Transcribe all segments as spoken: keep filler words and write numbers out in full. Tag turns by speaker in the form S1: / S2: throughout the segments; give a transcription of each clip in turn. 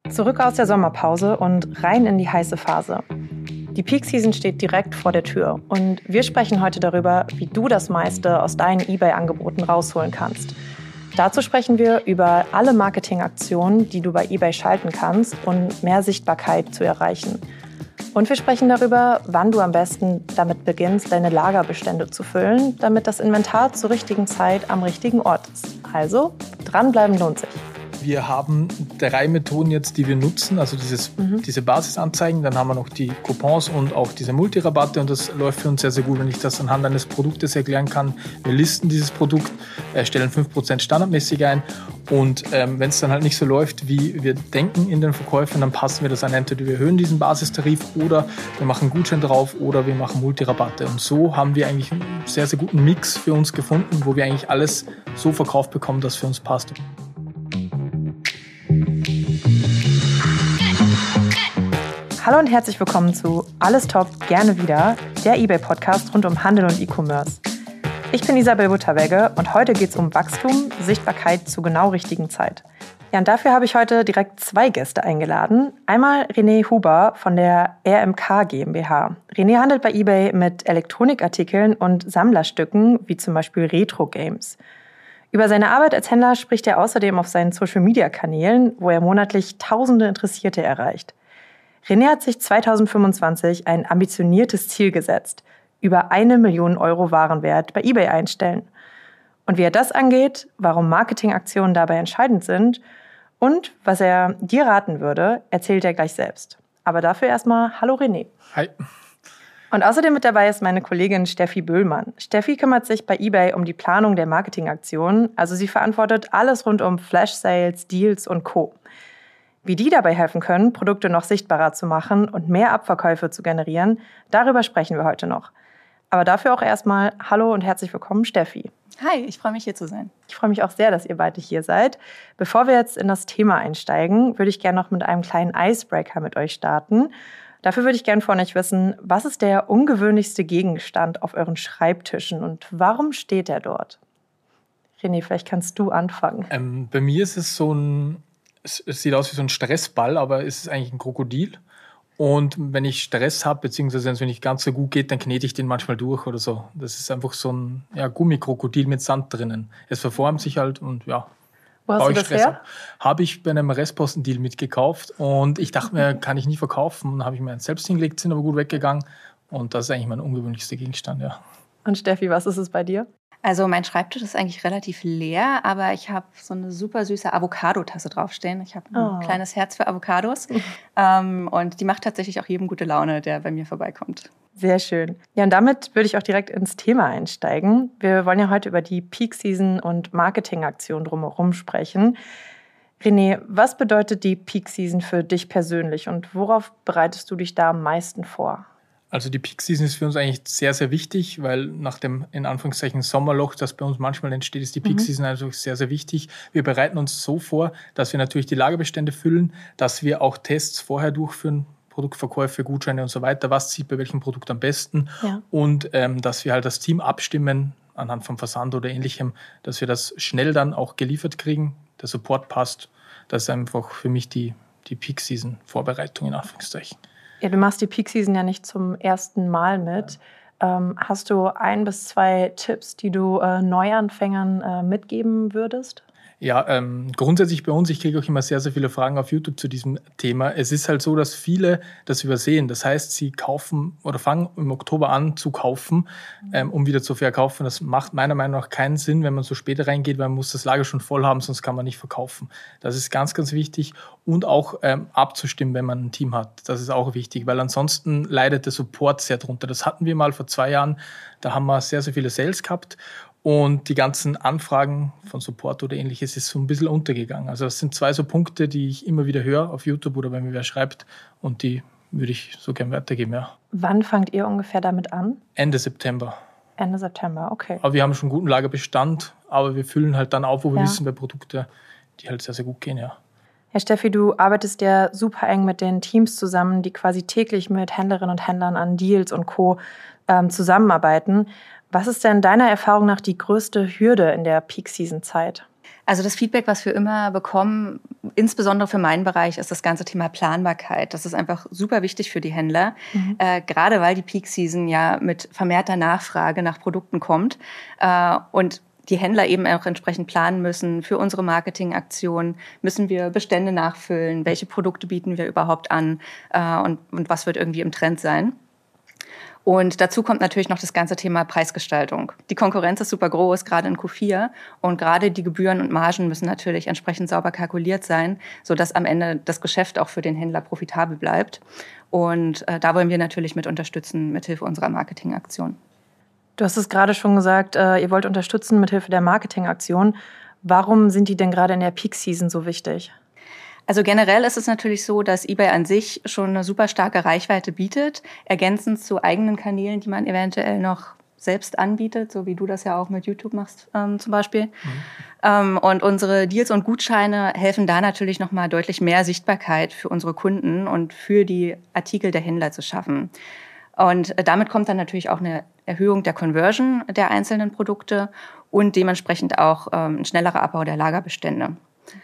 S1: Zurück aus der Sommerpause und rein in die heiße Phase. Die Peak Season steht direkt vor der Tür und wir sprechen heute darüber, wie du das meiste aus deinen eBay-Angeboten rausholen kannst. Dazu sprechen wir über alle Marketingaktionen, die du bei eBay schalten kannst, um mehr Sichtbarkeit zu erreichen. Und wir sprechen darüber, wann du am besten damit beginnst, deine Lagerbestände zu füllen, damit das Inventar zur richtigen Zeit am richtigen Ort ist. Also, dranbleiben lohnt sich.
S2: Wir haben drei Methoden jetzt, die wir nutzen, also dieses, mhm. diese Basisanzeigen, dann haben wir noch die Coupons und auch diese Multirabatte und das läuft für uns sehr, sehr gut, wenn ich das anhand eines Produktes erklären kann. Wir listen dieses Produkt, äh, stellen fünf Prozent standardmäßig ein und ähm, wenn es dann halt nicht so läuft, wie wir denken in den Verkäufen, dann passen wir das an. Entweder wir erhöhen diesen Basistarif oder wir machen Gutschein drauf oder wir machen Multirabatte. Und so haben wir eigentlich einen sehr, sehr guten Mix für uns gefunden, wo wir eigentlich alles so verkauft bekommen, dass für uns passt.
S1: Hallo und herzlich willkommen zu Alles Top, gerne wieder, der eBay-Podcast rund um Handel und E-Commerce. Ich bin Isabel Butterwegge und heute geht es um Wachstum, Sichtbarkeit zur genau richtigen Zeit. Ja, und dafür habe ich heute direkt zwei Gäste eingeladen. Einmal René Huber von der R M K GmbH. René handelt bei eBay mit Elektronikartikeln und Sammlerstücken, wie zum Beispiel Retro-Games. Über seine Arbeit als Händler spricht er außerdem auf seinen Social-Media-Kanälen, wo er monatlich tausende Interessierte erreicht. René hat sich zweitausendfünfundzwanzig ein ambitioniertes Ziel gesetzt, über eine Million Euro Warenwert bei eBay einstellen. Und wie er das angeht, warum Marketingaktionen dabei entscheidend sind und was er dir raten würde, erzählt er gleich selbst. Aber dafür erstmal Hallo René.
S2: Hi.
S1: Und außerdem mit dabei ist meine Kollegin Steffi Böhlmann. Steffi kümmert sich bei eBay um die Planung der Marketingaktionen, also sie verantwortet alles rund um Flash-Sales, Deals und Co. Wie die dabei helfen können, Produkte noch sichtbarer zu machen und mehr Abverkäufe zu generieren, darüber sprechen wir heute noch. Aber dafür auch erstmal Hallo und herzlich willkommen, Steffi.
S3: Hi, ich freue mich hier zu sein.
S1: Ich freue mich auch sehr, dass ihr beide hier seid. Bevor wir jetzt in das Thema einsteigen, würde ich gerne noch mit einem kleinen Icebreaker mit euch starten. Dafür würde ich gerne von euch wissen, was ist der ungewöhnlichste Gegenstand auf euren Schreibtischen und warum steht er dort? René, vielleicht kannst du anfangen.
S2: Ähm, bei mir ist es so ein... Es sieht aus wie so ein Stressball, aber es ist eigentlich ein Krokodil. Und wenn ich Stress habe, beziehungsweise wenn es mir nicht ganz so gut geht, dann knete ich den manchmal durch oder so. Das ist einfach so ein ja, Gummikrokodil mit Sand drinnen. Es verformt sich halt und ja.
S1: Wo hast du das
S2: Stress
S1: her?
S2: Habe ich bei einem Restpostendeal mitgekauft und ich dachte mir, kann ich nie verkaufen. Dann habe ich mir eins selbst hingelegt, sind aber gut weggegangen. Und das ist eigentlich mein ungewöhnlichster Gegenstand, ja.
S1: Und Steffi, was ist es bei dir?
S3: Also mein Schreibtisch ist eigentlich relativ leer, aber ich habe so eine super süße Avocado-Tasse draufstehen. Ich habe ein
S1: Oh.
S3: kleines Herz für Avocados ähm, und die macht tatsächlich auch jedem gute Laune, der bei mir vorbeikommt.
S1: Sehr schön. Ja, und damit würde ich auch direkt ins Thema einsteigen. Wir wollen ja heute über die Peak Season und Marketingaktionen drumherum sprechen. René, was bedeutet die Peak Season für dich persönlich und worauf bereitest du dich da am meisten vor?
S2: Also die Peak Season ist für uns eigentlich sehr, sehr wichtig, weil nach dem, in Anführungszeichen, Sommerloch, das bei uns manchmal entsteht, ist die Peak Season mhm. also sehr, sehr wichtig. Wir bereiten uns so vor, dass wir natürlich die Lagerbestände füllen, dass wir auch Tests vorher durchführen, Produktverkäufe, Gutscheine und so weiter, was zieht bei welchem Produkt am besten ja. und ähm, dass wir halt das Team abstimmen anhand vom Versand oder Ähnlichem, dass wir das schnell dann auch geliefert kriegen, der Support passt. Das ist einfach für mich die, die Peak Season Vorbereitung in Anführungszeichen.
S1: Ja, du machst die Peak Season ja nicht zum ersten Mal mit. Ähm, hast du ein bis zwei Tipps, die du äh, Neuanfängern äh, mitgeben würdest?
S2: Ja, ähm, grundsätzlich bei uns, ich kriege auch immer sehr, sehr viele Fragen auf YouTube zu diesem Thema. Es ist halt so, dass viele das übersehen. Das heißt, sie kaufen oder fangen im Oktober an zu kaufen, ähm, um wieder zu verkaufen. Das macht meiner Meinung nach keinen Sinn, wenn man so später reingeht, weil man muss das Lager schon voll haben, sonst kann man nicht verkaufen. Das ist ganz, ganz wichtig. Und auch ähm, abzustimmen, wenn man ein Team hat. Das ist auch wichtig, weil ansonsten leidet der Support sehr drunter. Das hatten wir mal vor zwei Jahren. Da haben wir sehr, sehr viele Sales gehabt. Und die ganzen Anfragen von Support oder Ähnliches ist so ein bisschen untergegangen. Also das sind zwei so Punkte, die ich immer wieder höre auf YouTube oder wenn mir wer schreibt. Und die würde ich so gern weitergeben, ja.
S1: Wann fangt ihr ungefähr damit an?
S2: Ende September.
S1: Ende September, okay.
S2: Aber wir haben schon einen guten Lagerbestand, aber wir füllen halt dann auf, wo wir
S1: ja.
S2: wissen, bei Produkten, die halt sehr, sehr gut gehen, ja.
S1: Herr Steffi, du arbeitest ja super eng mit den Teams zusammen, die quasi täglich mit Händlerinnen und Händlern an Deals und Co. Ähm, zusammenarbeiten. Was ist denn deiner Erfahrung nach die größte Hürde in der Peak-Season-Zeit?
S3: Also das Feedback, was wir immer bekommen, insbesondere für meinen Bereich, ist das ganze Thema Planbarkeit. Das ist einfach super wichtig für die Händler, mhm. äh, gerade weil die Peak Season ja mit vermehrter Nachfrage nach Produkten kommt äh, und die Händler eben auch entsprechend planen müssen. Für unsere Marketingaktion müssen wir Bestände nachfüllen, welche Produkte bieten wir überhaupt an äh, und, und was wird irgendwie im Trend sein. Und dazu kommt natürlich noch das ganze Thema Preisgestaltung. Die Konkurrenz ist super groß, gerade in Q vier. Und gerade die Gebühren und Margen müssen natürlich entsprechend sauber kalkuliert sein, sodass am Ende das Geschäft auch für den Händler profitabel bleibt. Und äh, da wollen wir natürlich mit unterstützen, mithilfe unserer Marketingaktion.
S1: Du hast es gerade schon gesagt, äh, ihr wollt unterstützen mithilfe der Marketingaktion. Warum sind die denn gerade in der Peak-Season so wichtig?
S3: Also generell ist es natürlich so, dass eBay an sich schon eine super starke Reichweite bietet, ergänzend zu eigenen Kanälen, die man eventuell noch selbst anbietet, so wie du das ja auch mit YouTube machst ähm, zum Beispiel. Mhm. Ähm, und unsere Deals und Gutscheine helfen da natürlich nochmal deutlich mehr Sichtbarkeit für unsere Kunden und für die Artikel der Händler zu schaffen. Und damit kommt dann natürlich auch eine Erhöhung der Conversion der einzelnen Produkte und dementsprechend auch ähm, ein schnellerer Abbau der Lagerbestände.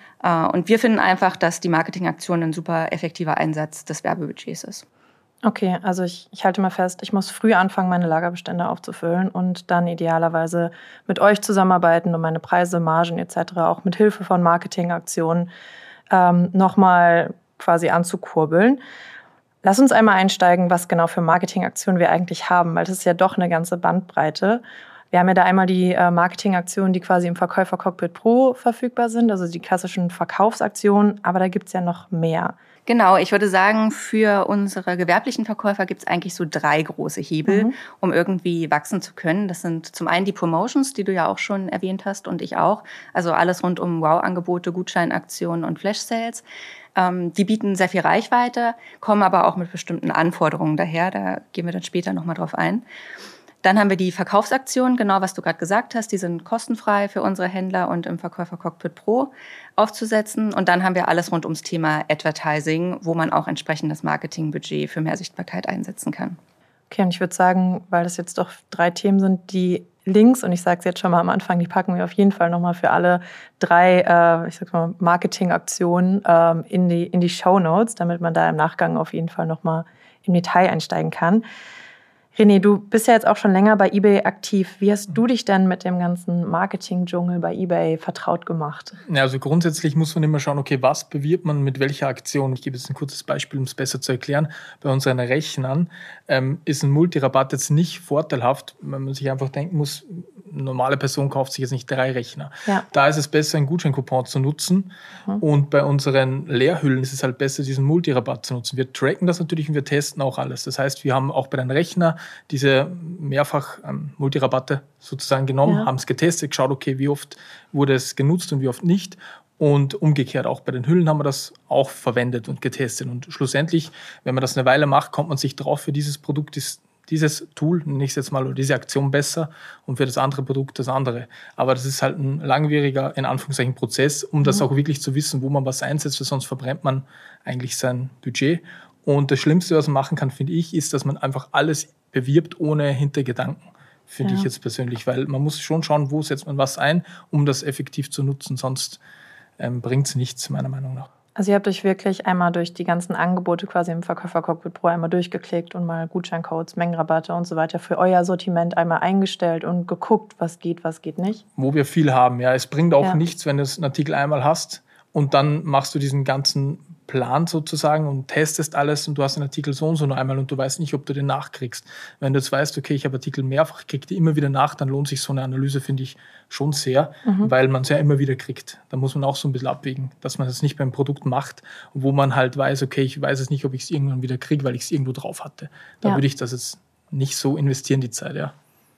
S3: Und wir finden einfach, dass die Marketingaktion ein super effektiver Einsatz des Werbebudgets ist.
S1: Okay, also ich, ich halte mal fest, ich muss früh anfangen, meine Lagerbestände aufzufüllen und dann idealerweise mit euch zusammenarbeiten und meine Preise, Margen et cetera auch mit Hilfe von Marketingaktionen ähm, nochmal quasi anzukurbeln. Lass uns einmal einsteigen, was genau für Marketingaktionen wir eigentlich haben, weil das ist ja doch eine ganze Bandbreite. Wir haben ja da einmal die äh, Marketingaktionen, die quasi im Verkäufer-Cockpit Pro verfügbar sind, also die klassischen Verkaufsaktionen, aber da gibt's ja noch mehr.
S3: Genau, ich würde sagen, für unsere gewerblichen Verkäufer gibt's eigentlich so drei große Hebel, mhm. um irgendwie wachsen zu können. Das sind zum einen die Promotions, die du ja auch schon erwähnt hast und ich auch. Also alles rund um Wow-Angebote, Gutscheinaktionen und Flash-Sales. Ähm, die bieten sehr viel Reichweite, kommen aber auch mit bestimmten Anforderungen daher. Da gehen wir dann später nochmal drauf ein. Dann haben wir die Verkaufsaktionen, genau was du gerade gesagt hast. Die sind kostenfrei für unsere Händler und im Verkäufer-Cockpit Pro aufzusetzen. Und dann haben wir alles rund ums Thema Advertising, wo man auch entsprechend das Marketingbudget für mehr Sichtbarkeit einsetzen kann.
S1: Okay, und ich würde sagen, weil das jetzt doch drei Themen sind, die Links, und ich sage es jetzt schon mal am Anfang, die packen wir auf jeden Fall nochmal für alle drei, äh, ich sag mal, Marketingaktionen ähm, in die, in die Shownotes, damit man da im Nachgang auf jeden Fall nochmal im Detail einsteigen kann. René, du bist ja jetzt auch schon länger bei eBay aktiv. Wie hast du dich denn mit dem ganzen Marketing-Dschungel bei eBay vertraut gemacht?
S2: Ja, also grundsätzlich muss man immer schauen, okay, was bewirbt man mit welcher Aktion? Ich gebe jetzt ein kurzes Beispiel, um es besser zu erklären. Bei unseren Rechnern ähm, ist ein Multirabatt jetzt nicht vorteilhaft, wenn man sich einfach denken muss, eine normale Person kauft sich jetzt nicht drei Rechner. Ja. Da ist es besser, einen Gutscheincoupon zu nutzen. Mhm. Und bei unseren Leerhüllen ist es halt besser, diesen Multirabatt zu nutzen. Wir tracken das natürlich und wir testen auch alles. Das heißt, wir haben auch bei den Rechnern diese mehrfach ähm, Multirabatte sozusagen genommen, ja. haben es getestet, geschaut, okay, wie oft wurde es genutzt und wie oft nicht. Und umgekehrt, auch bei den Hüllen haben wir das auch verwendet und getestet. Und schlussendlich, wenn man das eine Weile macht, kommt man sich drauf, für dieses Produkt ist dieses Tool, nenne ich es jetzt mal, oder diese Aktion besser und für das andere Produkt das andere. Aber das ist halt ein langwieriger, in Anführungszeichen, Prozess, um mhm. das auch wirklich zu wissen, wo man was einsetzt, weil sonst verbrennt man eigentlich sein Budget. Und das Schlimmste, was man machen kann, finde ich, ist, dass man einfach alles bewirbt ohne Hintergedanken, finde ja. ich jetzt persönlich. Weil man muss schon schauen, wo setzt man was ein, um das effektiv zu nutzen. Sonst ähm, bringt es nichts, meiner Meinung nach.
S1: Also ihr habt euch wirklich einmal durch die ganzen Angebote quasi im Verkäufer-Cockpit Pro einmal durchgeklickt und mal Gutscheincodes, Mengenrabatte und so weiter für euer Sortiment einmal eingestellt und geguckt, was geht, was geht nicht.
S2: Wo wir viel haben, ja. Es bringt auch ja. nichts, wenn du einen Artikel einmal hast und dann machst du diesen ganzen Plan sozusagen und testest alles und du hast den Artikel so und so noch einmal und du weißt nicht, ob du den nachkriegst. Wenn du jetzt weißt, okay, ich habe Artikel mehrfach, kriege die immer wieder nach, dann lohnt sich so eine Analyse, finde ich, schon sehr, mhm. weil man es ja immer wieder kriegt. Da muss man auch so ein bisschen abwägen, dass man das nicht beim Produkt macht, wo man halt weiß, okay, ich weiß es nicht, ob ich es irgendwann wieder kriege, weil ich es irgendwo drauf hatte. Da ja. würde ich das jetzt nicht so investieren, die Zeit, ja.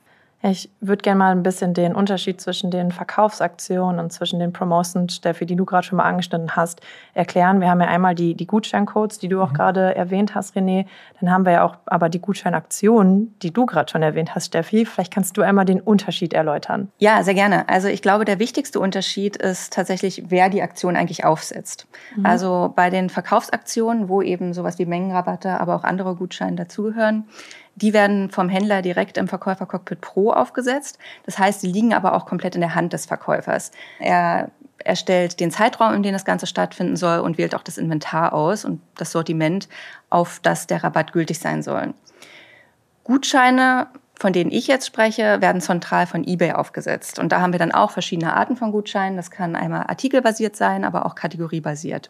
S1: Ich würde gerne mal ein bisschen den Unterschied zwischen den Verkaufsaktionen und zwischen den Promotions, Steffi, die du gerade schon mal angeschnitten hast, erklären. Wir haben ja einmal die, die Gutscheincodes, die du auch mhm. gerade erwähnt hast, René. Dann haben wir ja auch aber die Gutscheinaktionen, die du gerade schon erwähnt hast, Steffi. Vielleicht kannst du einmal den Unterschied erläutern.
S3: Ja, sehr gerne. Also ich glaube, der wichtigste Unterschied ist tatsächlich, wer die Aktion eigentlich aufsetzt. Mhm. Also bei den Verkaufsaktionen, wo eben sowas wie Mengenrabatte, aber auch andere Gutscheine dazugehören, Die werden vom Händler direkt im Verkäufer-Cockpit Pro aufgesetzt. Das heißt, sie liegen aber auch komplett in der Hand des Verkäufers. Er erstellt den Zeitraum, in dem das Ganze stattfinden soll und wählt auch das Inventar aus und das Sortiment, auf das der Rabatt gültig sein soll. Gutscheine, von denen ich jetzt spreche, werden zentral von eBay aufgesetzt. Und da haben wir dann auch verschiedene Arten von Gutscheinen. Das kann einmal artikelbasiert sein, aber auch kategoriebasiert.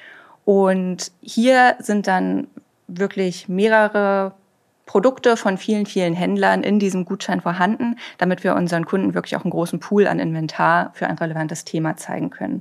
S3: Und hier sind dann wirklich mehrere Produkte von vielen, vielen Händlern in diesem Gutschein vorhanden, damit wir unseren Kunden wirklich auch einen großen Pool an Inventar für ein relevantes Thema zeigen können.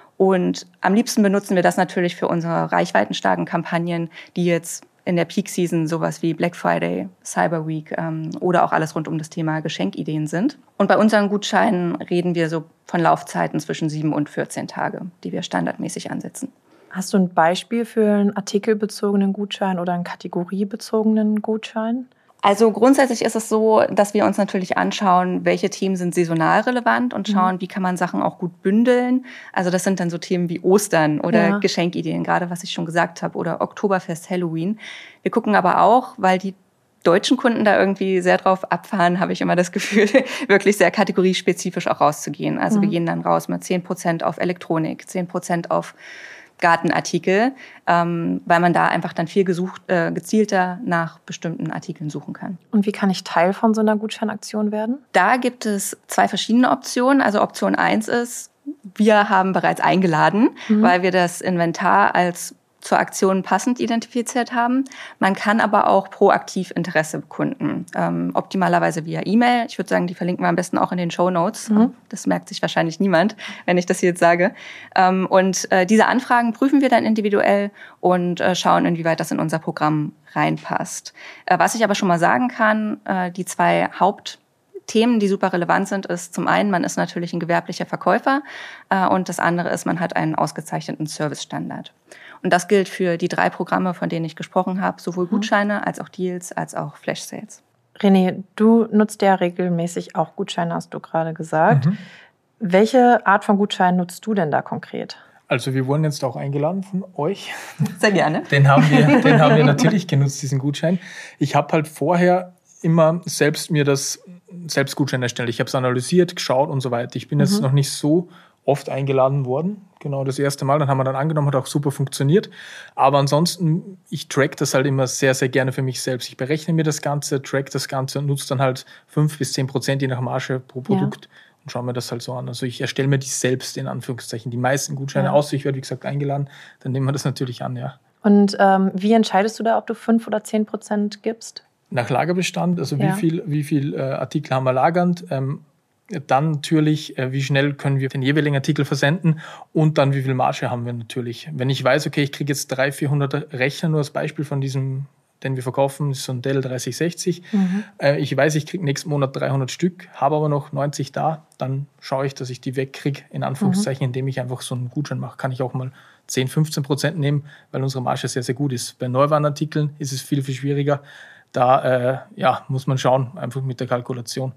S3: Und am liebsten benutzen wir das natürlich für unsere reichweitenstarken Kampagnen, die jetzt in der Peak-Season sowas wie Black Friday, Cyber Week ähm, oder auch alles rund um das Thema Geschenkideen sind. Und bei unseren Gutscheinen reden wir so von Laufzeiten zwischen sieben und vierzehn Tage, die wir standardmäßig ansetzen.
S1: Hast du ein Beispiel für einen artikelbezogenen Gutschein oder einen kategoriebezogenen Gutschein?
S3: Also grundsätzlich ist es so, dass wir uns natürlich anschauen, welche Themen sind saisonal relevant und schauen, mhm. wie kann man Sachen auch gut bündeln. Also das sind dann so Themen wie Ostern oder ja. Geschenkideen, gerade was ich schon gesagt habe, oder Oktoberfest, Halloween. Wir gucken aber auch, weil die deutschen Kunden da irgendwie sehr drauf abfahren, habe ich immer das Gefühl, wirklich sehr kategoriespezifisch auch rauszugehen. Also mhm. wir gehen dann raus mit zehn Prozent auf Elektronik, zehn Prozent auf Gartenartikel, ähm, weil man da einfach dann viel gesucht, äh, gezielter nach bestimmten Artikeln suchen kann.
S1: Und wie kann ich Teil von so einer Gutscheinaktion werden?
S3: Da gibt es zwei verschiedene Optionen. Also Option eins ist, wir haben bereits eingeladen, mhm. weil wir das Inventar als zur Aktion passend identifiziert haben. Man kann aber auch proaktiv Interesse bekunden, ähm, optimalerweise via E-Mail. Ich würde sagen, die verlinken wir am besten auch in den Shownotes. Mhm. Das merkt sich wahrscheinlich niemand, wenn ich das hier jetzt sage. Ähm, und äh, diese Anfragen prüfen wir dann individuell und äh, schauen, inwieweit das in unser Programm reinpasst. Äh, was ich aber schon mal sagen kann, äh, die zwei Haupt Themen, die super relevant sind, ist zum einen, man ist natürlich ein gewerblicher Verkäufer äh, und das andere ist, man hat einen ausgezeichneten Servicestandard. Und das gilt für die drei Programme, von denen ich gesprochen habe, sowohl Gutscheine als auch Deals, als auch Flash Sales.
S1: René, du nutzt ja regelmäßig auch Gutscheine, hast du gerade gesagt. Mhm. Welche Art von Gutschein nutzt du denn da konkret?
S2: Also wir wurden jetzt auch eingeladen von euch.
S3: Sehr gerne.
S2: Den haben wir, den haben wir natürlich genutzt, diesen Gutschein. Ich habe halt vorher immer selbst mir das selbst Gutschein erstellt. Ich habe es analysiert, geschaut und so weiter. Ich bin mhm. jetzt noch nicht so oft eingeladen worden. Genau das erste Mal. Dann haben wir dann angenommen, hat auch super funktioniert. Aber ansonsten, ich track das halt immer sehr, sehr gerne für mich selbst. Ich berechne mir das Ganze, track das Ganze und nutze dann halt fünf bis zehn Prozent je nach Marge pro Produkt ja. und schaue mir das halt so an. Also ich erstelle mir die selbst, in Anführungszeichen, die meisten Gutscheine ja. aus. Ich werde, wie gesagt, eingeladen. Dann nehmen wir das natürlich an, ja.
S1: Und ähm, wie entscheidest du da, ob du fünf oder zehn Prozent gibst?
S2: Nach Lagerbestand, also
S1: ja.
S2: wie viel, wie viel äh, Artikel haben wir lagernd. Ähm, Dann natürlich, wie schnell können wir den jeweiligen Artikel versenden und dann wie viel Marge haben wir natürlich. Wenn ich weiß, okay, ich kriege jetzt dreihundert, vierhundert Rechner, nur als Beispiel von diesem, den wir verkaufen, ist so ein Dell dreißig sechzig. Mhm. Ich weiß, ich kriege nächsten Monat dreihundert Stück, habe aber noch neunzig da, dann schaue ich, dass ich die wegkriege, in Anführungszeichen, mhm. indem ich einfach so einen Gutschein mache. Kann ich auch mal zehn, fünfzehn Prozent nehmen, weil unsere Marge sehr, sehr gut ist. Bei Neuwarenartikeln ist es viel, viel schwieriger. Da äh, ja, muss man schauen, einfach mit der Kalkulation.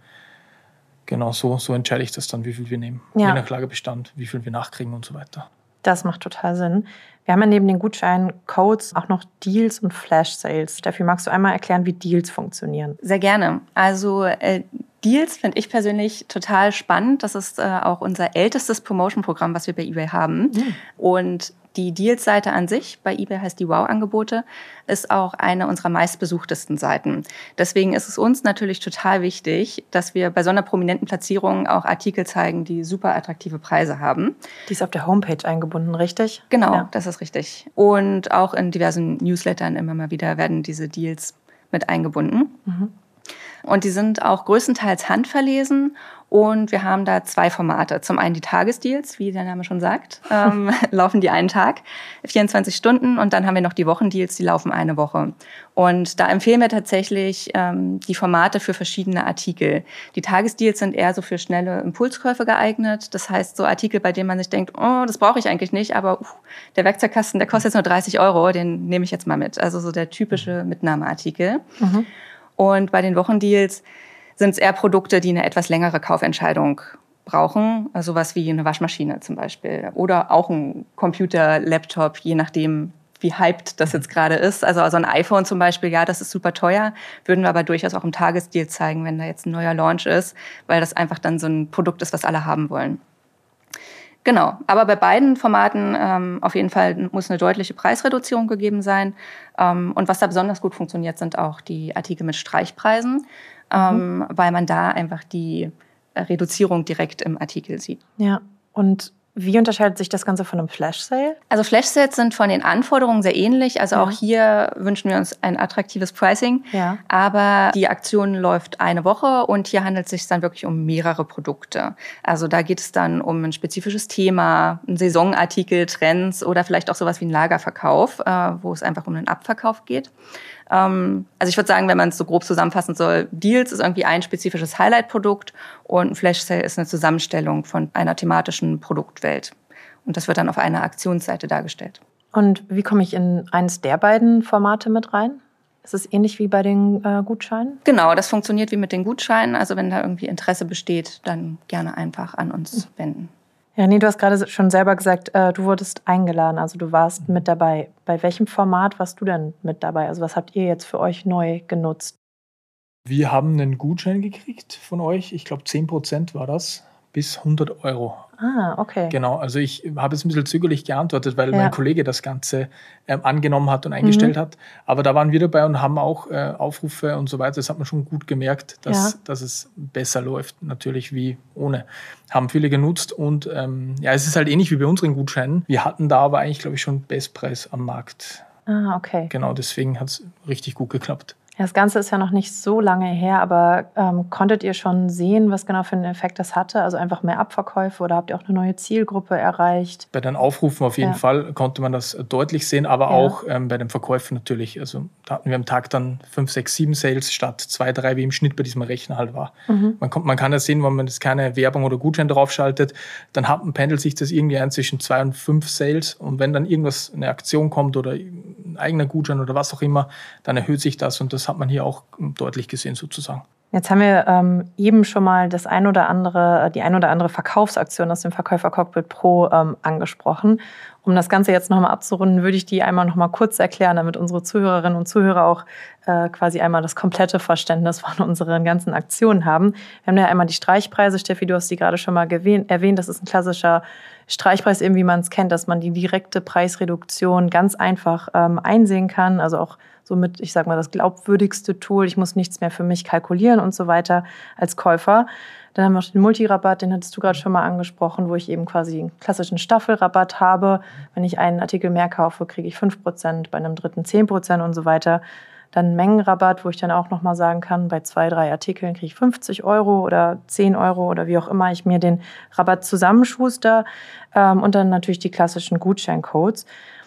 S2: Genau, so, so entscheide ich das dann, wie viel wir nehmen. Ja. Je nach Lagerbestand, wie viel wir nachkriegen und so weiter.
S1: Das macht total Sinn. Wir haben ja neben den Gutscheincodes auch noch Deals und Flash-Sales. Steffi, magst du einmal erklären, wie Deals funktionieren?
S3: Sehr gerne. Also äh, Deals finde ich persönlich total spannend. Das ist äh, auch unser ältestes Promotion-Programm, was wir bei eBay haben. Mhm. Und die Deals-Seite an sich, bei eBay heißt die Wow-Angebote, ist auch eine unserer meistbesuchtesten Seiten. Deswegen ist es uns natürlich total wichtig, dass wir bei so einer prominenten Platzierung auch Artikel zeigen, die super attraktive Preise haben.
S1: Die ist auf der Homepage eingebunden, richtig?
S3: Genau,
S1: ja.
S3: Das ist richtig. Und auch in diversen Newslettern immer mal wieder werden diese Deals mit eingebunden. Mhm. Und die sind auch größtenteils handverlesen und wir haben da zwei Formate. Zum einen die Tagesdeals, wie der Name schon sagt, ähm, laufen die einen Tag, vierundzwanzig Stunden und dann haben wir noch die Wochendeals, die laufen eine Woche. Und da empfehlen wir tatsächlich ähm, die Formate für verschiedene Artikel. Die Tagesdeals sind eher so für schnelle Impulskäufe geeignet. Das heißt so Artikel, bei denen man sich denkt, oh, das brauche ich eigentlich nicht, aber uh, der Werkzeugkasten, der kostet jetzt nur dreißig Euro, den nehme ich jetzt mal mit. Also so der typische Mitnahmeartikel. Mhm. Und bei den Wochendeals sind es eher Produkte, die eine etwas längere Kaufentscheidung brauchen. Also sowas wie eine Waschmaschine zum Beispiel. Oder auch ein Computer, Laptop, je nachdem, wie hyped das jetzt gerade ist. Also so ein iPhone zum Beispiel, ja, das ist super teuer, würden wir aber durchaus auch im Tagesdeal zeigen, wenn da jetzt ein neuer Launch ist, weil das einfach dann so ein Produkt ist, was alle haben wollen. Genau, aber bei beiden Formaten ähm, auf jeden Fall muss eine deutliche Preisreduzierung gegeben sein. Ähm, und was da besonders gut funktioniert, sind auch die Artikel mit Streichpreisen, ähm, mhm. weil man da einfach die Reduzierung direkt im Artikel sieht.
S1: Ja, und wie unterscheidet sich das Ganze von einem Flash-Sale?
S3: Also Flash-Sales sind von den Anforderungen sehr ähnlich. Also ja. auch hier wünschen wir uns ein attraktives Pricing. Ja. Aber die Aktion läuft eine Woche und hier handelt es sich dann wirklich um mehrere Produkte. Also da geht es dann um ein spezifisches Thema, ein Saisonartikel, Trends oder vielleicht auch sowas wie einen Lagerverkauf, äh, wo es einfach um einen Abverkauf geht. Also ich würde sagen, wenn man es so grob zusammenfassen soll, Deals ist irgendwie ein spezifisches Highlight-Produkt und ein Flash-Sale ist eine Zusammenstellung von einer thematischen Produktwelt. Und das wird dann auf einer Aktionsseite dargestellt.
S1: Und wie komme ich in eines der beiden Formate mit rein? Ist es ähnlich wie bei den äh, Gutscheinen?
S3: Genau, das funktioniert wie mit den Gutscheinen. Also wenn da irgendwie Interesse besteht, dann gerne einfach an uns wenden.
S1: Ja, nee, du hast gerade schon selber gesagt, äh, du wurdest eingeladen, also du warst mit dabei. Bei welchem Format warst du denn mit dabei? Also was habt ihr jetzt für euch neu genutzt?
S2: Wir haben einen Gutschein gekriegt von euch, ich glaube zehn Prozent war das, bis hundert Euro.
S1: Ah, okay.
S2: Genau, also ich habe jetzt ein bisschen zögerlich geantwortet, weil ja. mein Kollege das Ganze ähm, angenommen hat und eingestellt mhm. hat. Aber da waren wir dabei und haben auch äh, Aufrufe und so weiter. Das hat man schon gut gemerkt, dass, ja. dass es besser läuft, natürlich wie ohne. Haben viele genutzt und ähm, ja, es ist halt ähnlich wie bei unseren Gutscheinen. Wir hatten da aber eigentlich, glaube ich, schon Bestpreis am Markt.
S1: Ah, okay.
S2: Genau, deswegen hat es richtig gut geklappt.
S1: Ja, das Ganze ist ja noch nicht so lange her, aber ähm, konntet ihr schon sehen, was genau für einen Effekt das hatte? Also einfach mehr Abverkäufe oder habt ihr auch eine neue Zielgruppe erreicht?
S2: Bei den Aufrufen auf jeden ja. Fall konnte man das deutlich sehen, aber ja. auch ähm, bei den Verkäufen natürlich. Also da hatten wir am Tag dann fünf, sechs, sieben Sales statt zwei, drei, wie im Schnitt bei diesem Rechner halt war. Mhm. Man, kommt, man kann das sehen, wenn man jetzt keine Werbung oder Gutschein draufschaltet, dann hat, pendelt sich das irgendwie ein zwischen zwei und fünf Sales und wenn dann irgendwas, eine Aktion kommt oder ein eigener Gutschein oder was auch immer, dann erhöht sich das und das hat man hier auch deutlich gesehen sozusagen.
S1: Jetzt haben wir ähm, eben schon mal das ein oder andere, die ein oder andere Verkaufsaktion aus dem Verkäufer-Cockpit Pro ähm, angesprochen. Um das Ganze jetzt nochmal abzurunden, würde ich die einmal nochmal kurz erklären, damit unsere Zuhörerinnen und Zuhörer auch äh, quasi einmal das komplette Verständnis von unseren ganzen Aktionen haben. Wir haben ja einmal die Streichpreise. Steffi, du hast die gerade schon mal gewähnt, erwähnt. Das ist ein klassischer Streichpreis, eben wie man es kennt, dass man die direkte Preisreduktion ganz einfach ähm, einsehen kann. Also auch somit, ich sage mal, das glaubwürdigste Tool. Ich muss nichts mehr für mich kalkulieren und so weiter als Käufer. Dann haben wir noch den Multirabatt, den hattest du gerade schon mal angesprochen, wo ich eben quasi einen klassischen Staffelrabatt habe. Wenn ich einen Artikel mehr kaufe, kriege ich fünf Prozent, bei einem dritten zehn Prozent und so weiter. Dann einen Mengenrabatt, wo ich dann auch nochmal sagen kann, bei zwei, drei Artikeln kriege ich fünfzig Euro oder zehn Euro oder wie auch immer ich mir den Rabatt zusammenschuster. Und dann natürlich die klassischen Gutscheincodes.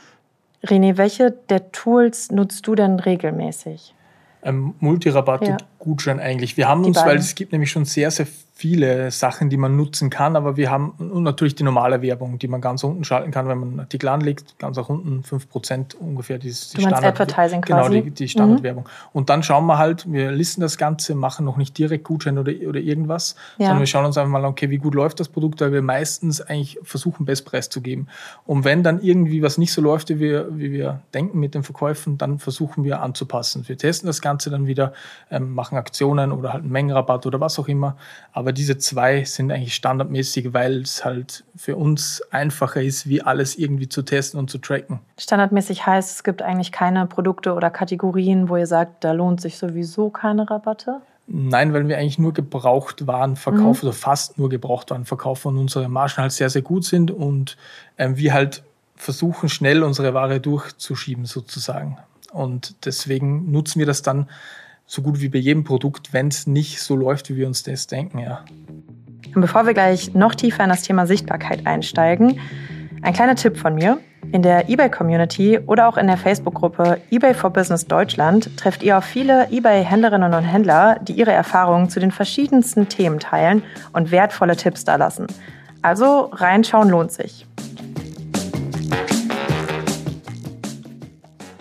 S1: René, welche der Tools nutzt du denn regelmäßig?
S2: Ähm, Multirabatt ja. und Gutschein eigentlich. Wir haben die uns, beiden. Weil es gibt nämlich schon sehr, sehr viele Sachen, die man nutzen kann, aber wir haben und natürlich die normale Werbung, die man ganz unten schalten kann, wenn man einen Artikel anlegt, ganz auch unten, fünf Prozent ungefähr. Die, die
S1: du meinst Standard, Advertising
S2: genau,
S1: quasi?
S2: Genau, die, die Standardwerbung. Mhm. Und dann schauen wir halt, wir listen das Ganze, machen noch nicht direkt Gutschein oder, oder irgendwas, ja. sondern wir schauen uns einfach mal, okay, wie gut läuft das Produkt, weil wir meistens eigentlich versuchen, Bestpreis zu geben. Und wenn dann irgendwie was nicht so läuft, wie wir, wie wir denken mit den Verkäufen, dann versuchen wir anzupassen. Wir testen das Ganze dann wieder, ähm, machen Aktionen oder halt einen Mengenrabatt oder was auch immer. Aber diese zwei sind eigentlich standardmäßig, weil es halt für uns einfacher ist, wie alles irgendwie zu testen und zu tracken.
S1: Standardmäßig heißt, es gibt eigentlich keine Produkte oder Kategorien, wo ihr sagt, da lohnt sich sowieso keine Rabatte?
S2: Nein, weil wir eigentlich nur Gebrauchtwaren verkaufen, mhm. oder fast nur Gebrauchtwaren verkaufen und unsere Margen halt sehr, sehr gut sind und ähm, wir halt versuchen, schnell unsere Ware durchzuschieben sozusagen. Und deswegen nutzen wir das dann so gut wie bei jedem Produkt, wenn es nicht so läuft, wie wir uns das denken, ja.
S1: Und bevor wir gleich noch tiefer in das Thema Sichtbarkeit einsteigen, ein kleiner Tipp von mir. In der eBay-Community oder auch in der Facebook-Gruppe eBay for Business Deutschland trefft ihr auf viele eBay-Händlerinnen und Händler, die ihre Erfahrungen zu den verschiedensten Themen teilen und wertvolle Tipps da lassen. Also reinschauen lohnt sich.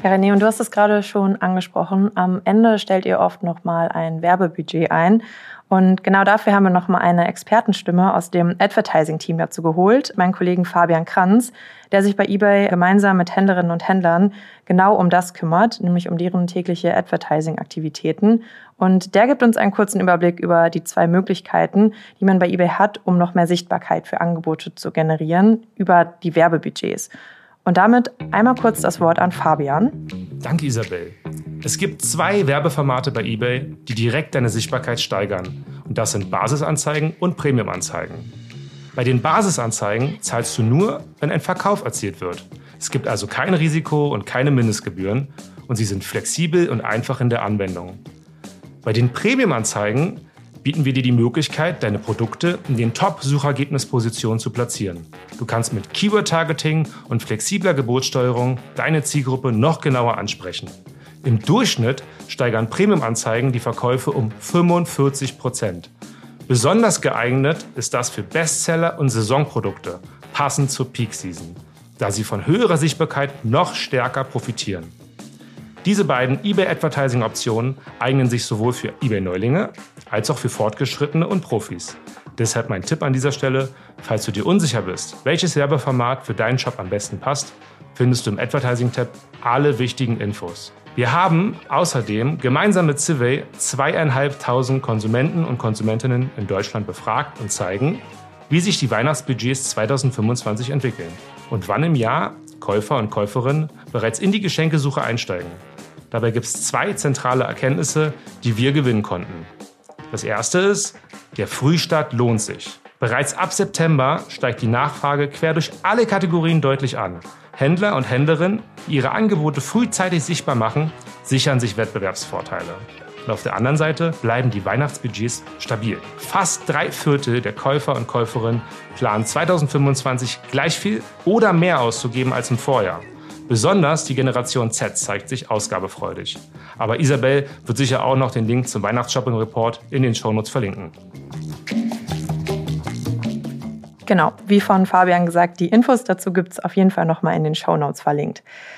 S1: Ja, René, und du hast es gerade schon angesprochen. Am Ende stellt ihr oft nochmal ein Werbebudget ein. Und genau dafür haben wir nochmal eine Expertenstimme aus dem Advertising-Team dazu geholt, meinen Kollegen Fabian Kranz, der sich bei eBay gemeinsam mit Händlerinnen und Händlern genau um das kümmert, nämlich um deren tägliche Advertising-Aktivitäten. Und der gibt uns einen kurzen Überblick über die zwei Möglichkeiten, die man bei eBay hat, um noch mehr Sichtbarkeit für Angebote zu generieren, über die Werbebudgets. Und damit einmal kurz das Wort an Fabian.
S4: Danke, Isabel. Es gibt zwei Werbeformate bei eBay, die direkt deine Sichtbarkeit steigern. Und das sind Basisanzeigen und Premiumanzeigen. Bei den Basisanzeigen zahlst du nur, wenn ein Verkauf erzielt wird. Es gibt also kein Risiko und keine Mindestgebühren und sie sind flexibel und einfach in der Anwendung. Bei den Premiumanzeigen bieten wir dir die Möglichkeit, deine Produkte in den Top-Suchergebnispositionen zu platzieren. Du kannst mit Keyword-Targeting und flexibler Gebotssteuerung deine Zielgruppe noch genauer ansprechen. Im Durchschnitt steigern Premium-Anzeigen die Verkäufe um fünfundvierzig Prozent. Besonders geeignet ist das für Bestseller und Saisonprodukte, passend zur Peak-Season, da sie von höherer Sichtbarkeit noch stärker profitieren. Diese beiden eBay-Advertising-Optionen eignen sich sowohl für eBay-Neulinge als auch für Fortgeschrittene und Profis. Deshalb mein Tipp an dieser Stelle: Falls du dir unsicher bist, welches Werbeformat für deinen Shop am besten passt, findest du im Advertising-Tab alle wichtigen Infos. Wir haben außerdem gemeinsam mit Civey zweieinhalbtausend Konsumenten und Konsumentinnen in Deutschland befragt und zeigen, wie sich die Weihnachtsbudgets zweitausendfünfundzwanzig entwickeln und wann im Jahr Käufer und Käuferinnen bereits in die Geschenkesuche einsteigen. Dabei gibt es zwei zentrale Erkenntnisse, die wir gewinnen konnten. Das erste ist, der Frühstart lohnt sich. Bereits ab September steigt die Nachfrage quer durch alle Kategorien deutlich an. Händler und Händlerinnen, die ihre Angebote frühzeitig sichtbar machen, sichern sich Wettbewerbsvorteile. Und auf der anderen Seite bleiben die Weihnachtsbudgets stabil. Fast drei Viertel der Käufer und Käuferinnen planen zweitausendfünfundzwanzig gleich viel oder mehr auszugeben als im Vorjahr. Besonders die Generation Z zeigt sich ausgabefreudig. Aber Isabel wird sicher auch noch den Link zum Weihnachtsshopping-Report in den Shownotes verlinken.
S1: Genau, wie von Fabian gesagt, die Infos dazu gibt es auf jeden Fall nochmal in den Shownotes verlinkt.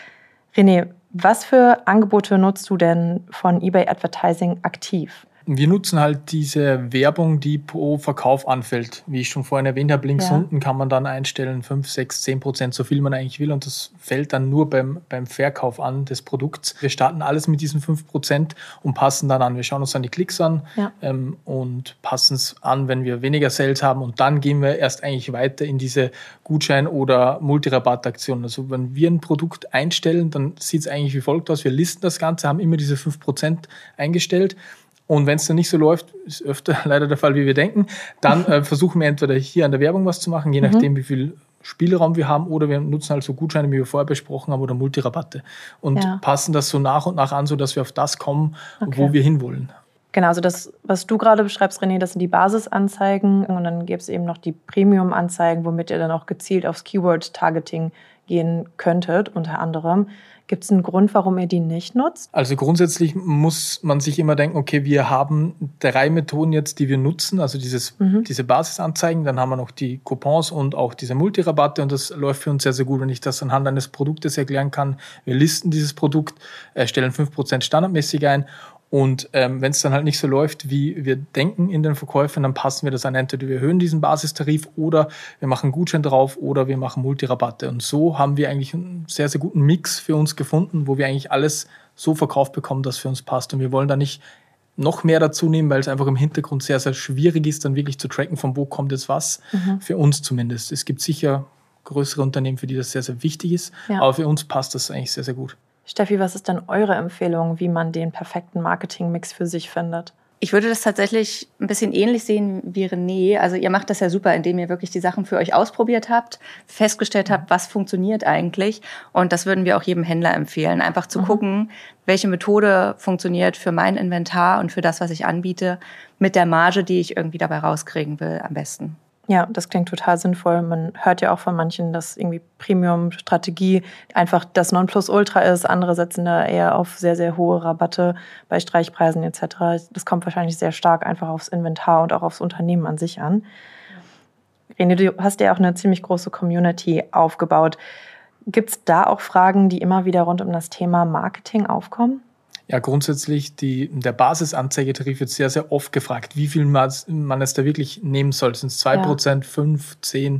S1: René, was für Angebote nutzt du denn von eBay Advertising aktiv?
S2: Wir nutzen halt diese Werbung, die pro Verkauf anfällt. Wie ich schon vorhin erwähnt habe, links
S1: ja.
S2: unten kann man dann einstellen fünf, sechs, zehn Prozent, so viel man eigentlich will. Und das fällt dann nur beim, beim Verkauf an des Produkts. Wir starten alles mit diesen fünf Prozent und passen dann an. Wir schauen uns dann die Klicks an ja. ähm, und passen es an, wenn wir weniger Sales haben. Und dann gehen wir erst eigentlich weiter in diese Gutschein- oder Multirabattaktionen. Also wenn wir ein Produkt einstellen, dann sieht es eigentlich wie folgt aus. Wir listen das Ganze, haben immer diese fünf Prozent eingestellt. Und wenn es dann nicht so läuft, ist öfter leider der Fall, wie wir denken, dann äh, versuchen wir entweder hier an der Werbung was zu machen, je mhm. nachdem, wie viel Spielraum wir haben, oder wir nutzen halt so Gutscheine, wie wir vorher besprochen haben, oder Multirabatte und ja. passen das so nach und nach an, sodass wir auf das kommen, okay. wo wir hinwollen.
S1: Genau, also das, was du gerade beschreibst, René, das sind die Basisanzeigen und dann gibt es eben noch die Premium-Anzeigen, womit ihr dann auch gezielt aufs Keyword-Targeting gehen könntet, unter anderem. Gibt es einen Grund, warum ihr die nicht nutzt?
S2: Also grundsätzlich muss man sich immer denken, okay, wir haben drei Methoden jetzt, die wir nutzen, also dieses, mhm. diese Basisanzeigen, dann haben wir noch die Coupons und auch diese Multirabatte und das läuft für uns sehr, sehr gut, wenn ich das anhand eines Produktes erklären kann. Wir listen dieses Produkt, stellen fünf Prozent standardmäßig ein. Und ähm, wenn es dann halt nicht so läuft, wie wir denken in den Verkäufen, dann passen wir das an. Entweder wir erhöhen diesen Basistarif oder wir machen Gutschein drauf oder wir machen Multirabatte. Und so haben wir eigentlich einen sehr, sehr guten Mix für uns gefunden, wo wir eigentlich alles so verkauft bekommen, dass für uns passt. Und wir wollen da nicht noch mehr dazu nehmen, weil es einfach im Hintergrund sehr, sehr schwierig ist, dann wirklich zu tracken, von wo kommt jetzt was. Mhm. Für uns zumindest. Es gibt sicher größere Unternehmen, für die das sehr, sehr wichtig ist. Ja. Aber für uns passt das eigentlich sehr, sehr gut.
S1: Steffi, was ist denn eure Empfehlung, wie man den perfekten Marketingmix für sich findet?
S3: Ich würde das tatsächlich ein bisschen ähnlich sehen wie René. Also ihr macht das ja super, indem ihr wirklich die Sachen für euch ausprobiert habt, festgestellt habt, was funktioniert eigentlich. Und das würden wir auch jedem Händler empfehlen, einfach zu mhm. gucken, welche Methode funktioniert für mein Inventar und für das, was ich anbiete, mit der Marge, die ich irgendwie dabei rauskriegen will, am besten.
S1: Ja, das klingt total sinnvoll. Man hört ja auch von manchen, dass irgendwie Premium-Strategie einfach das Nonplusultra ist. Andere setzen da eher auf sehr, sehr hohe Rabatte bei Streichpreisen et cetera. Das kommt wahrscheinlich sehr stark einfach aufs Inventar und auch aufs Unternehmen an sich an. René, du hast ja auch eine ziemlich große Community aufgebaut. Gibt es da auch Fragen, die immer wieder rund um das Thema Marketing aufkommen?
S2: Ja, grundsätzlich, die, der Basisanzeigetarif wird sehr, sehr oft gefragt, wie viel man, man es da wirklich nehmen soll. Sind es zwei Prozent, ja. fünf, zehn?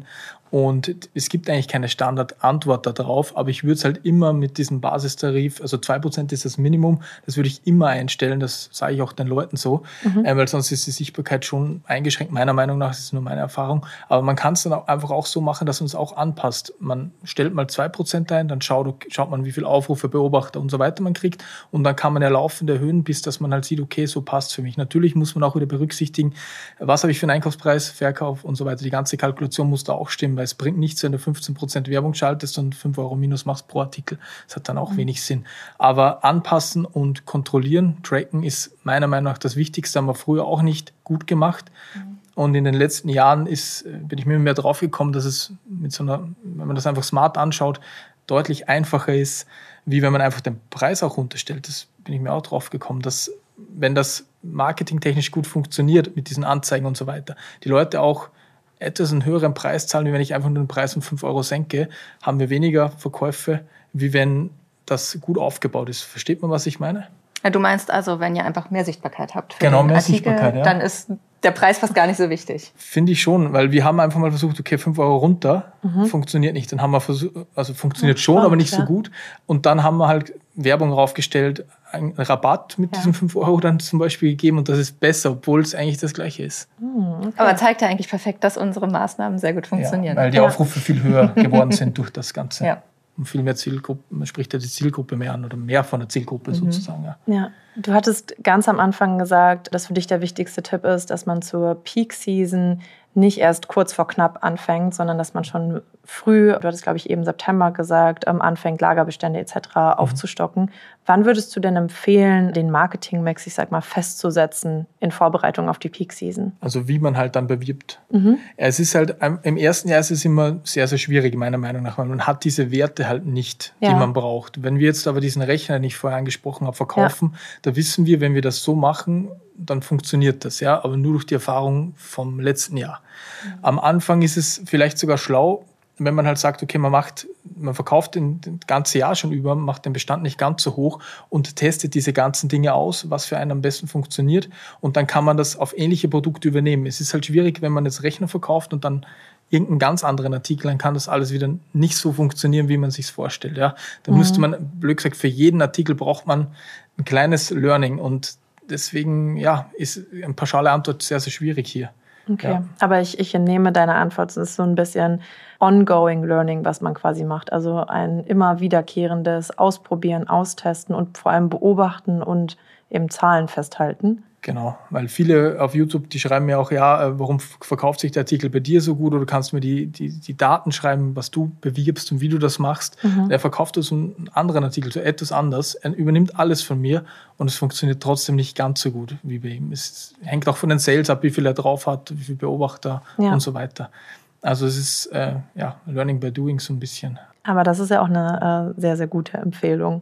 S2: Und es gibt eigentlich keine Standardantwort darauf, aber ich würde es halt immer mit diesem Basistarif, also zwei Prozent ist das Minimum, das würde ich immer einstellen, das sage ich auch den Leuten so, mhm. äh, weil sonst ist die Sichtbarkeit schon eingeschränkt, meiner Meinung nach, das ist nur meine Erfahrung, aber man kann es dann auch einfach auch so machen, dass man es auch anpasst. Man stellt mal zwei Prozent ein, dann schaut, schaut man, wie viele Aufrufe, Beobachter und so weiter man kriegt und dann kann man ja laufend erhöhen, bis dass man halt sieht, okay, so passt für mich. Natürlich muss man auch wieder berücksichtigen, was habe ich für einen Einkaufspreis, Verkauf und so weiter, die ganze Kalkulation muss da auch stimmen, weil es bringt nichts, wenn du fünfzehn Prozent Werbung schaltest und fünf Euro minus machst pro Artikel. Das hat dann auch mhm. wenig Sinn. Aber anpassen und kontrollieren, tracken ist meiner Meinung nach das Wichtigste, haben wir früher auch nicht gut gemacht. Mhm. Und in den letzten Jahren ist, bin ich mir mehr drauf gekommen, dass es mit so einer, wenn man das einfach smart anschaut, deutlich einfacher ist, wie wenn man einfach den Preis auch runterstellt. Das bin ich mir auch drauf gekommen, dass wenn das marketingtechnisch gut funktioniert mit diesen Anzeigen und so weiter, die Leute auch etwas einen höheren Preis zahlen, wie wenn ich einfach nur den Preis um fünf Euro senke, haben wir weniger Verkäufe, wie wenn das gut aufgebaut ist. Versteht man, was ich meine?
S3: Ja, du meinst also, wenn ihr einfach mehr Sichtbarkeit habt für
S2: genau,
S3: den
S2: mehr
S3: Artikel,
S2: Sichtbarkeit, ja.
S3: dann ist der Preis fast gar nicht so wichtig.
S2: Finde ich schon, weil wir haben einfach mal versucht, okay, fünf Euro runter, mhm. funktioniert nicht. Dann haben wir versucht, also funktioniert ja, schon, spannend, aber nicht ja. so gut. Und dann haben wir halt Werbung raufgestellt, einen Rabatt mit ja. diesen fünf Euro dann zum Beispiel gegeben und das ist besser, obwohl es eigentlich das Gleiche ist.
S3: Okay. Aber zeigt ja eigentlich perfekt, dass unsere Maßnahmen sehr gut funktionieren.
S2: Ja, weil die
S3: ja.
S2: Aufrufe viel höher geworden sind durch das Ganze.
S3: Ja.
S2: Und viel mehr Zielgruppe, man spricht ja die Zielgruppe mehr an oder mehr von der Zielgruppe mhm. sozusagen. Ja.
S1: ja, du hattest ganz am Anfang gesagt, dass für dich der wichtigste Tipp ist, dass man zur Peak Season nicht erst kurz vor knapp anfängt, sondern dass man schon früh, du hattest glaube ich eben September gesagt, ähm, anfängt Lagerbestände et cetera mhm. aufzustocken. Wann würdest du denn empfehlen, den Marketing-Mix, ich sag mal, festzusetzen in Vorbereitung auf die Peak Season?
S2: Also wie man halt dann bewirbt. Mhm. Es ist halt, im ersten Jahr ist es immer sehr, sehr schwierig, meiner Meinung nach, weil man hat diese Werte halt nicht, ja. die man braucht. Wenn wir jetzt aber diesen Rechner, den ich vorher angesprochen habe, verkaufen, ja. da wissen wir, wenn wir das so machen, dann funktioniert das, ja, aber nur durch die Erfahrung vom letzten Jahr. Mhm. Am Anfang ist es vielleicht sogar schlau, wenn man halt sagt, okay, man macht, man verkauft den, den ganze Jahr schon über, macht den Bestand nicht ganz so hoch und testet diese ganzen Dinge aus, was für einen am besten funktioniert und dann kann man das auf ähnliche Produkte übernehmen. Es ist halt schwierig, wenn man jetzt Rechner verkauft und dann irgendeinen ganz anderen Artikel, dann kann das alles wieder nicht so funktionieren, wie man sich vorstellt. Ja? Da mhm. müsste man, blöd gesagt, für jeden Artikel braucht man ein kleines Learning und deswegen, ja, ist eine pauschale Antwort sehr, sehr schwierig hier.
S1: Okay,
S2: ja.
S1: aber ich, ich entnehme deine Antwort, es ist so ein bisschen ongoing Learning, was man quasi macht. Also ein immer wiederkehrendes Ausprobieren, Austesten und vor allem beobachten und eben Zahlen festhalten.
S2: Genau, weil viele auf YouTube, die schreiben mir auch, ja, warum verkauft sich der Artikel bei dir so gut oder kannst du mir die, die, die Daten schreiben, was du bewirbst und wie du das machst. Mhm. Er verkauft das einen anderen Artikel, so etwas anders. Er übernimmt alles von mir und es funktioniert trotzdem nicht ganz so gut wie bei ihm. Es hängt auch von den Sales ab, wie viel er drauf hat, wie viele Beobachter ja. und so weiter. Also es ist äh, ja, Learning by Doing so ein bisschen.
S1: Aber das ist ja auch eine äh, sehr, sehr gute Empfehlung.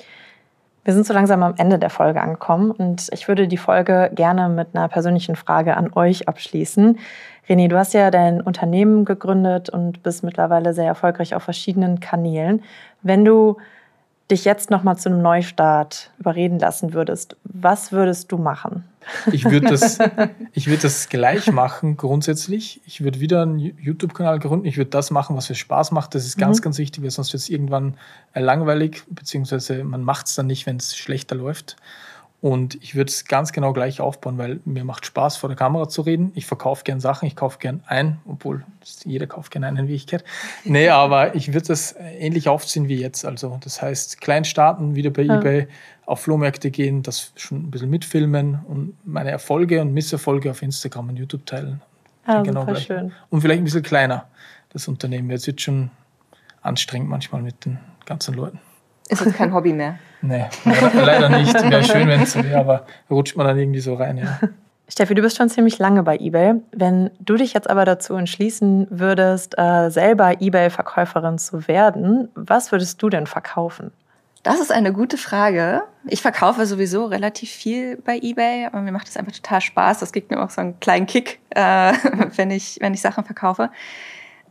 S1: Wir sind so langsam am Ende der Folge angekommen und ich würde die Folge gerne mit einer persönlichen Frage an euch abschließen. René, du hast ja dein Unternehmen gegründet und bist mittlerweile sehr erfolgreich auf verschiedenen Kanälen. Wenn du dich jetzt nochmal zu einem Neustart überreden lassen würdest, was würdest du machen?
S2: Ich würde das, ich würde das gleich machen, grundsätzlich. Ich würde wieder einen YouTube-Kanal gründen. Ich würde das machen, was mir Spaß macht. Das ist ganz, mhm. ganz wichtig, weil sonst wird es irgendwann langweilig, beziehungsweise man macht es dann nicht, wenn es schlechter läuft. Und ich würde es ganz genau gleich aufbauen, weil mir macht Spaß, vor der Kamera zu reden. Ich verkaufe gern Sachen, ich kaufe gern ein, obwohl jeder kauft gern ein in Wirklichkeit. Nee, aber ich würde das ähnlich aufziehen wie jetzt. Also das heißt, klein starten, wieder bei ja. eBay, auf Flohmärkte gehen, das schon ein bisschen mitfilmen und meine Erfolge und Misserfolge auf Instagram und YouTube teilen.
S1: Ja,
S2: genau
S1: super
S2: gleich.
S1: Schön.
S2: Und vielleicht ein bisschen kleiner, das Unternehmen. Jetzt wird schon anstrengend manchmal mit den ganzen Leuten.
S3: Ist jetzt kein Hobby mehr?
S2: Nee, leider, leider nicht. Wäre schön, wenn es so wäre, aber rutscht man dann irgendwie so rein, ja.
S1: Steffi, du bist schon ziemlich lange bei eBay. Wenn du dich jetzt aber dazu entschließen würdest, äh, selber eBay-Verkäuferin zu werden, was würdest du denn verkaufen?
S3: Das ist eine gute Frage. Ich verkaufe sowieso relativ viel bei eBay und mir macht das einfach total Spaß. Das gibt mir auch so einen kleinen Kick, äh, wenn ich, wenn ich Sachen verkaufe.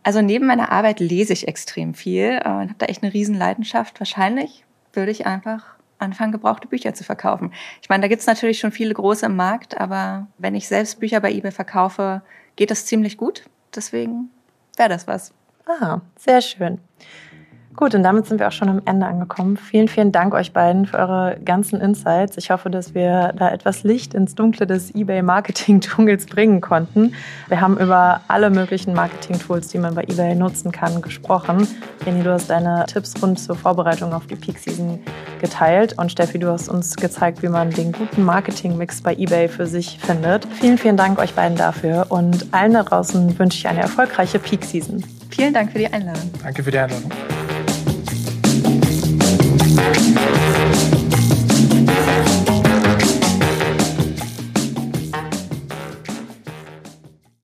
S3: Also neben meiner Arbeit lese ich extrem viel und habe da echt eine riesen Leidenschaft. Wahrscheinlich würde ich einfach anfangen, gebrauchte Bücher zu verkaufen. Ich meine, da gibt es natürlich schon viele große im Markt, aber wenn ich selbst Bücher bei eBay verkaufe, geht das ziemlich gut. Deswegen wäre das was.
S1: Ah, sehr schön. Gut, und damit sind wir auch schon am Ende angekommen. Vielen, vielen Dank euch beiden für eure ganzen Insights. Ich hoffe, dass wir da etwas Licht ins Dunkle des eBay-Marketing-Dschungels bringen konnten. Wir haben über alle möglichen Marketing-Tools, die man bei eBay nutzen kann, gesprochen. Jenny, du hast deine Tipps rund zur Vorbereitung auf die Peak-Season geteilt. Und Steffi, du hast uns gezeigt, wie man den guten Marketing-Mix bei eBay für sich findet. Vielen, vielen Dank euch beiden dafür. Und allen da draußen wünsche ich eine erfolgreiche Peak-Season.
S3: Vielen Dank für die Einladung.
S2: Danke für die Einladung.
S5: Thank you.